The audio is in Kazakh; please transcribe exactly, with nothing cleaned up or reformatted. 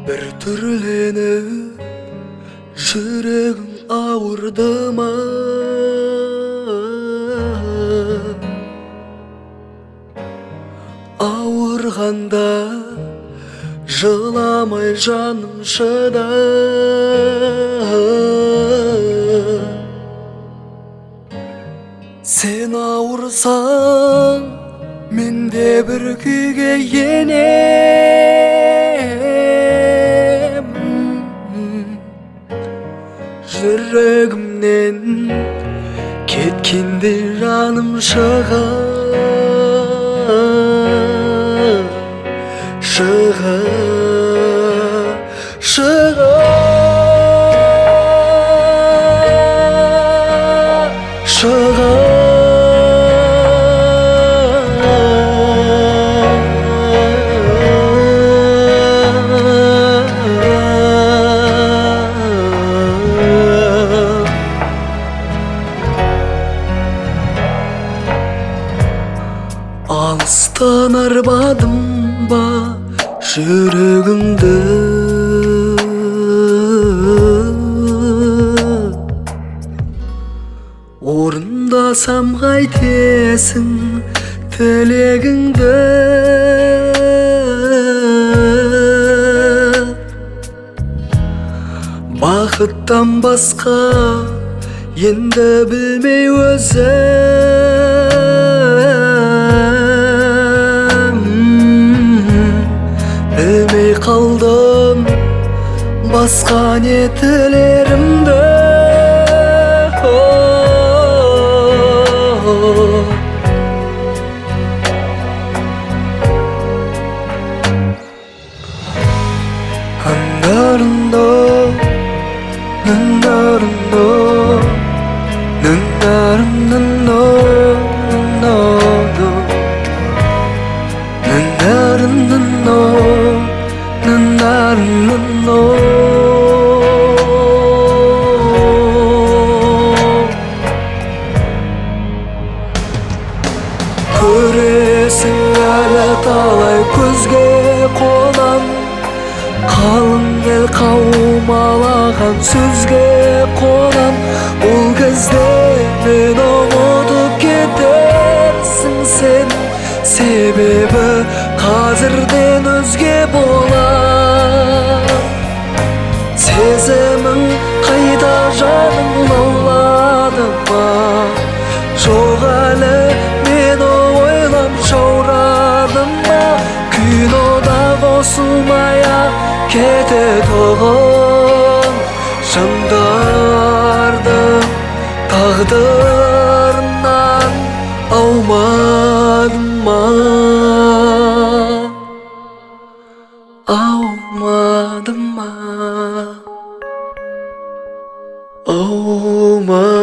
Bir türlenip yüreğim ağırdı mı? Ağırganda жыламай жаным шыда. Sen ауырсаң, мен де бір күйге енем. Жүрегімнен кеткенде жаным шыға, шыға, шыға, шыға. Алыстан арбадым ба жүрегімді, орындасам қайтесің тілегіңді. Бақыттан басқа енді білмей өзім, білмей қалдым басқа не тілерімді. Нындарындо, нындарындо, нындарындо, нындарындо, нындарындо, нындарындо. Көресің әлі талай көзге қонам, қалың ел қаумалаған сөзге қонам. Ол кезде мен ұмытып кетерсің сен, себебі қазірден өзге болар. Сезімің қайда жаның лаулады ма? Жоқ әлі мен ойлап жаурадым ба? Кинода қосылмай-ақ кететұғын жандардың тағдырынан аумадым ма? Аумадым ма? Аумадым